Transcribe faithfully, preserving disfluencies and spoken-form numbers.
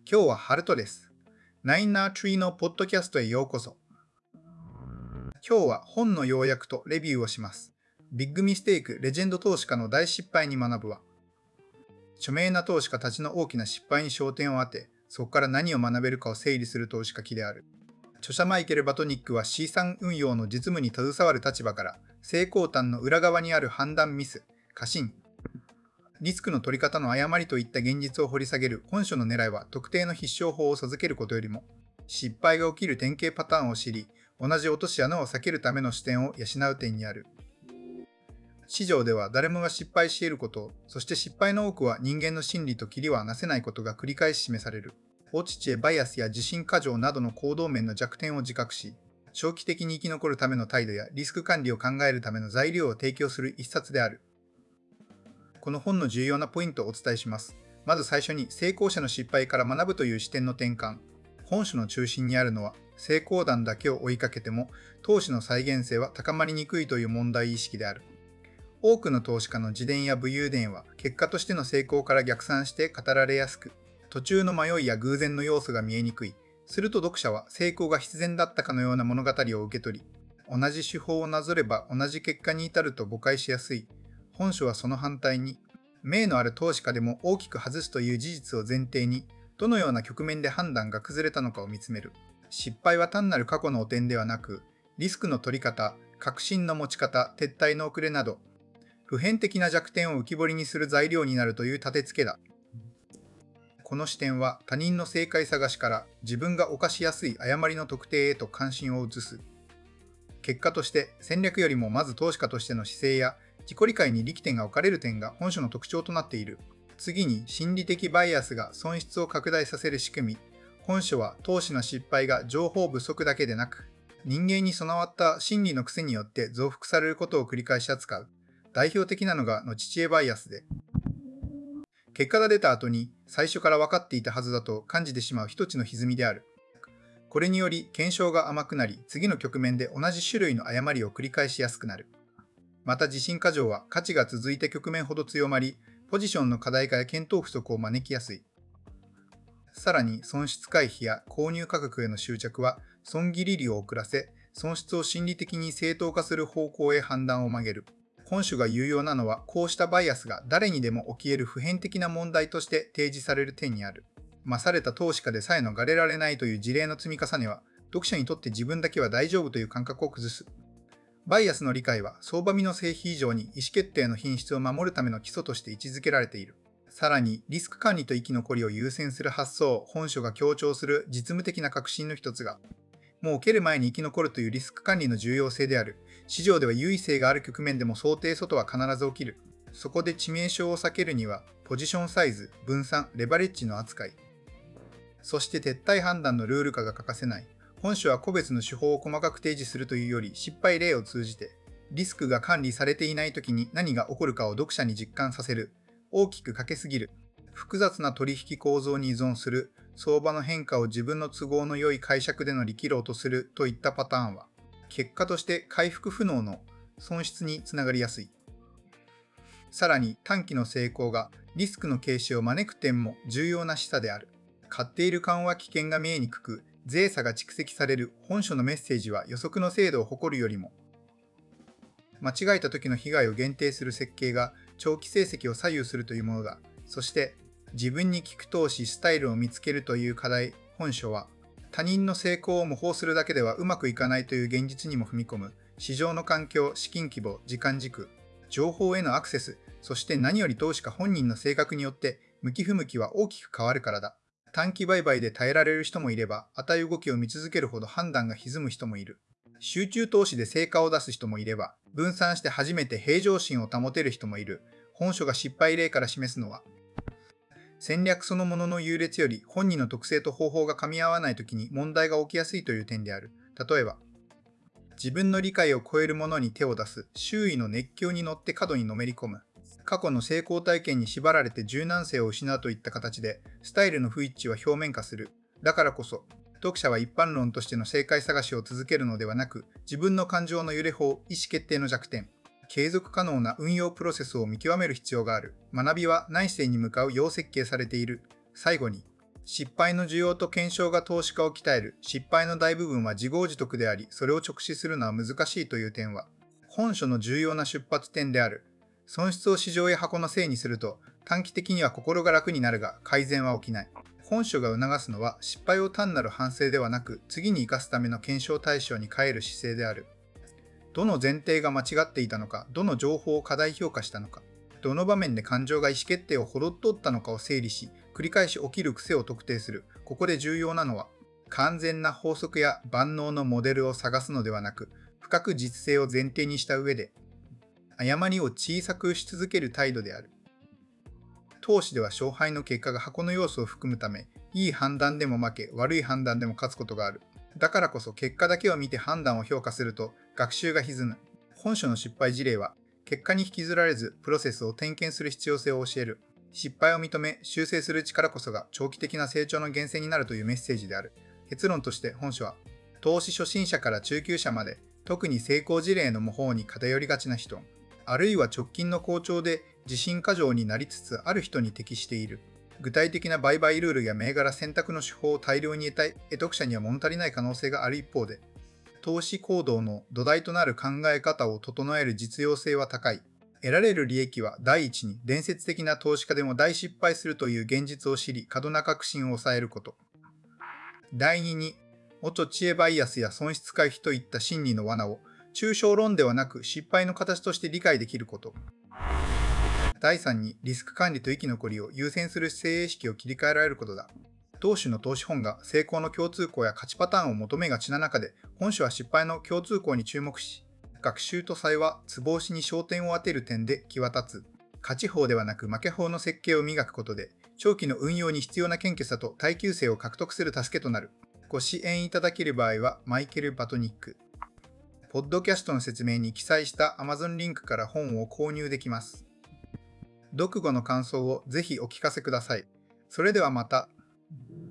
今日はハルトです。ナインナートリーのポッドキャストへようこそ。今日は本の要約とレビューをします。ビッグミステイク・レジェンド投資家の大失敗に学ぶは、著名な投資家たちの大きな失敗に焦点を当て、そこから何を学べるかを整理する投資家記である。著者マイケル・バトニックは資産運用の実務に携わる立場から、成功端の裏側にある判断ミス、過信、リスクの取り方の誤りといった現実を掘り下げる本書の狙いは特定の必勝法を授けることよりも、失敗が起きる典型パターンを知り、同じ落とし穴を避けるための視点を養う点にある。市場では誰もが失敗し得ること、そして失敗の多くは人間の心理と切りはなせないことが繰り返し示される。放置地へバイアスや自信過剰などの行動面の弱点を自覚し、長期的に生き残るための態度やリスク管理を考えるための材料を提供する一冊である。この本の重要なポイントをお伝えします。まず最初に成功者の失敗から学ぶという視点の転換。本書の中心にあるのは、成功談だけを追いかけても、投資の再現性は高まりにくいという問題意識である。多くの投資家の自伝や武勇伝は、結果としての成功から逆算して語られやすく、途中の迷いや偶然の要素が見えにくい。すると読者は成功が必然だったかのような物語を受け取り、同じ手法をなぞれば同じ結果に至ると誤解しやすい。本書はその反対に、名のある投資家でも大きく外すという事実を前提に、どのような局面で判断が崩れたのかを見つめる。失敗は単なる過去の汚点ではなく、リスクの取り方、確信の持ち方、撤退の遅れなど、普遍的な弱点を浮き彫りにする材料になるという立て付けだ。この視点は他人の正解探しから自分が犯しやすい誤りの特定へと関心を移す。結果として戦略よりもまず投資家としての姿勢や自己理解に力点が置かれる点が本書の特徴となっている。次に心理的バイアスが損失を拡大させる仕組み。本書は投資の失敗が情報不足だけでなく、人間に備わった心理の癖によって増幅されることを繰り返し扱う。代表的なのが後知恵バイアスで、結果が出た後に最初から分かっていたはずだと感じてしまう一つの歪みである。これにより検証が甘くなり、次の局面で同じ種類の誤りを繰り返しやすくなる。また自信過剰は価値が続いて局面ほど強まり、ポジションの課題化や検討不足を招きやすい。さらに損失回避や購入価格への執着は損切り利を遅らせ、損失を心理的に正当化する方向へ判断を曲げる。本書が有用なのは、こうしたバイアスが誰にでも起き得る普遍的な問題として提示される点にある。まされた投資家でさえ逃れられないという事例の積み重ねは、読者にとって自分だけは大丈夫という感覚を崩す。バイアスの理解は相場見の成否以上に意思決定の品質を守るための基礎として位置づけられている。さらに、リスク管理と生き残りを優先する発想を本書が強調する実務的な革新の一つが、もう受ける前に生き残るというリスク管理の重要性である。市場では優位性がある局面でも想定外は必ず起きる。そこで致命傷を避けるには、ポジションサイズ、分散、レバレッジの扱い、そして撤退判断のルール化が欠かせない。本書は個別の手法を細かく提示するというより、失敗例を通じて、リスクが管理されていないときに何が起こるかを読者に実感させる。大きくかけすぎる。複雑な取引構造に依存する。相場の変化を自分の都合の良い解釈での力量とするといったパターンは、結果として回復不能の損失につながりやすい。さらに短期の成功がリスクの軽視を招く点も重要な示唆である。買っている緩和危険が見えにくく、税差が蓄積される本書のメッセージは予測の精度を誇るよりも、間違えた時の被害を限定する設計が長期成績を左右するというものだ。そして、自分に効く投資スタイルを見つけるという課題、本書は、他人の成功を模倣するだけではうまくいかないという現実にも踏み込む、市場の環境、資金規模、時間軸、情報へのアクセス、そして何より投資家本人の性格によって向き不向きは大きく変わるからだ。短期売買で耐えられる人もいれば、値動きを見続けるほど判断が歪む人もいる。集中投資で成果を出す人もいれば、分散して初めて平常心を保てる人もいる。本書が失敗例から示すのは、戦略そのものの優劣より本人の特性と方法が噛み合わないときに問題が起きやすいという点である。例えば、自分の理解を超えるものに手を出す、周囲の熱狂に乗って過度にのめり込む、過去の成功体験に縛られて柔軟性を失うといった形で、スタイルの不一致は表面化する。だからこそ、読者は一般論としての正解探しを続けるのではなく、自分の感情の揺れ法、意思決定の弱点、継続可能な運用プロセスを見極める必要がある。学びは内省に向かうよう設計されている。最後に、 失敗の需要と検証が投資家を鍛える。失敗の大部分は自業自得であり、それを直視するのは難しいという点は、本書の重要な出発点である。損失を市場や箱のせいにすると、短期的には心が楽になるが、改善は起きない。本書が促すのは、失敗を単なる反省ではなく、次に生かすための検証対象に変える姿勢である。どの前提が間違っていたのか、どの情報を過大評価したのか、どの場面で感情が意思決定をほどっとったのかを整理し、繰り返し起きる癖を特定する。ここで重要なのは、完全な法則や万能のモデルを探すのではなく、深く実践を前提にした上で、誤りを小さくし続ける態度である。投資では勝敗の結果が箱の要素を含むため、いい判断でも負け、悪い判断でも勝つことがある。だからこそ結果だけを見て判断を評価すると学習が歪む。本書の失敗事例は、結果に引きずられずプロセスを点検する必要性を教える。失敗を認め、修正する力こそが長期的な成長の源泉になるというメッセージである。結論として本書は、投資初心者から中級者まで、特に成功事例の模倣に偏りがちな人、あるいは直近の好調で自信過剰になりつつある人に適している。具体的な売買ルールや銘柄選択の手法を大量に得たい得読者には物足りない可能性がある一方で、投資行動の土台となる考え方を整える実用性は高い。得られる利益は第一に伝説的な投資家でも大失敗するという現実を知り、過度な確信を抑えること。第二に、元知恵バイアスや損失回避といった心理の罠を抽象論ではなく失敗の形として理解できること。第三に、リスク管理と生き残りを優先する姿勢意識を切り替えられることだ。同種の投資本が成功の共通項や勝ちパターンを求めがちな中で、本書は失敗の共通項に注目し、学習と才はツボ押しに焦点を当てる点で際立つ。勝ち法ではなく負け法の設計を磨くことで、長期の運用に必要な謙虚さと耐久性を獲得する助けとなる。ご支援いただける場合は、マイケル・バトニック。ポッドキャストの説明に記載した Amazon リンクから本を購入できます。読後の感想をぜひお聞かせください。それではまた。